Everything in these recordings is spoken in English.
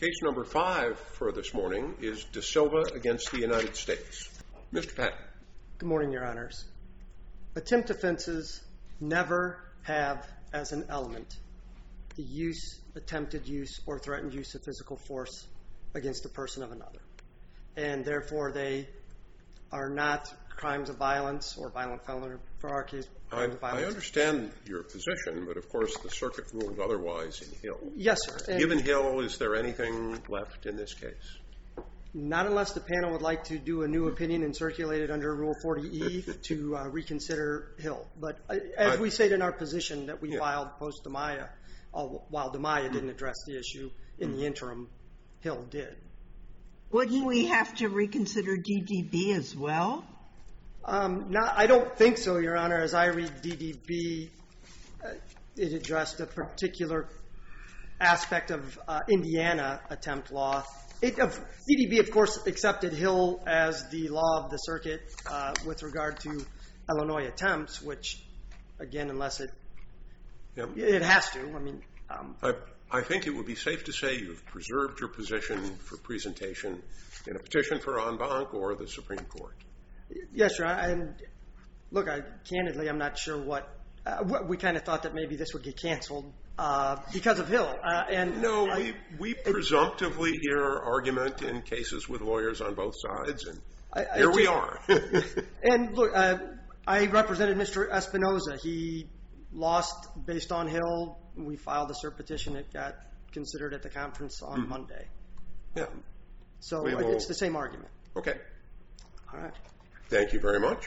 Case number 5 for this morning is De Silva against the United States. Mr. Patton. Good morning, Your Honors. Attempt offenses never have as an element the use, attempted use, or threatened use of physical force against the person of another. And therefore, they are not crimes of violence or violent felony, for our case, crimes of violence. I understand your position, but of course the circuit ruled otherwise in Hill. Yes, sir. Given Hill, is there anything left in this case? Not unless the panel would like to do a new opinion and circulate it under Rule 40E to reconsider Hill. But as we state in our position that we filed post-Damiah, while Damiah didn't address the issue in the interim, Hill did. Wouldn't we have to reconsider DDB as well? I don't think so, Your Honor. As I read DDB, it addressed a particular aspect of Indiana attempt law. DDB, of course, accepted Hill as the law of the circuit with regard to Illinois attempts, which, again, unless it has to. I mean, I think it would be safe to say you've preserved your position for presentation in a petition for en banc or the Supreme Court. Yes, Your Honor. And look, candidly, I'm not sure what we kind of thought that maybe this would get canceled because of Hill. We presumptively hear argument in cases with lawyers on both sides, and here we are. And look, I represented Mr. Espinoza. He lost based on Hill. We filed a cert petition. It got considered at the conference on Monday. Yeah. So it's the same argument. Okay. All right. Thank you very much.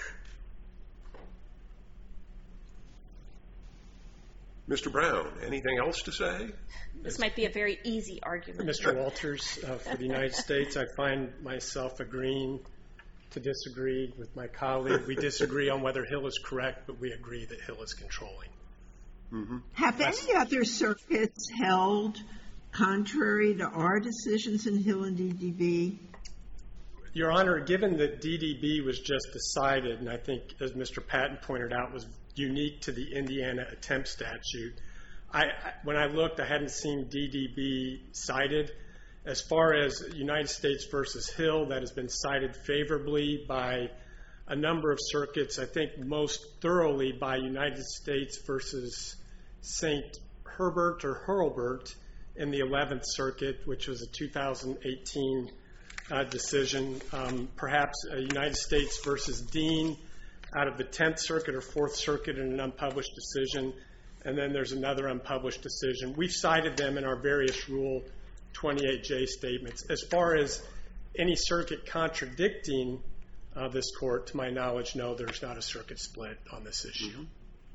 Mr. Brown, anything else to say? This might be a very easy argument. Mr. Walters, for the United States, I find myself agreeing to disagree with my colleague. We disagree on whether Hill is correct, but we agree that Hill is controlling. Mm-hmm. Have any other circuits held contrary to our decisions in Hill and DDB? Your Honor, given that DDB was just decided, and I think, as Mr. Patton pointed out, was unique to the Indiana attempt statute, when I looked, I hadn't seen DDB cited. As far as United States versus Hill, that has been cited favorably by a number of circuits, I think most thoroughly by United States versus St. Herbert or Hurlburt in the 11th Circuit, which was a 2018 decision. Perhaps United States versus Dean out of the 10th Circuit or 4th Circuit in an unpublished decision. And then there's another unpublished decision. We've cited them in our various Rule 28J statements. As far as any circuit contradicting this court, to my knowledge, no, there's not a circuit split on this issue. Mm-hmm.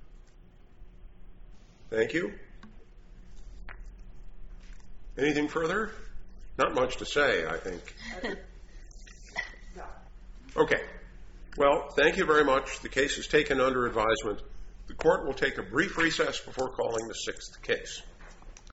Thank you. Anything further? Not much to say, I think. Okay. Well, thank you very much. The case is taken under advisement. The court will take a brief recess before calling the 6th case.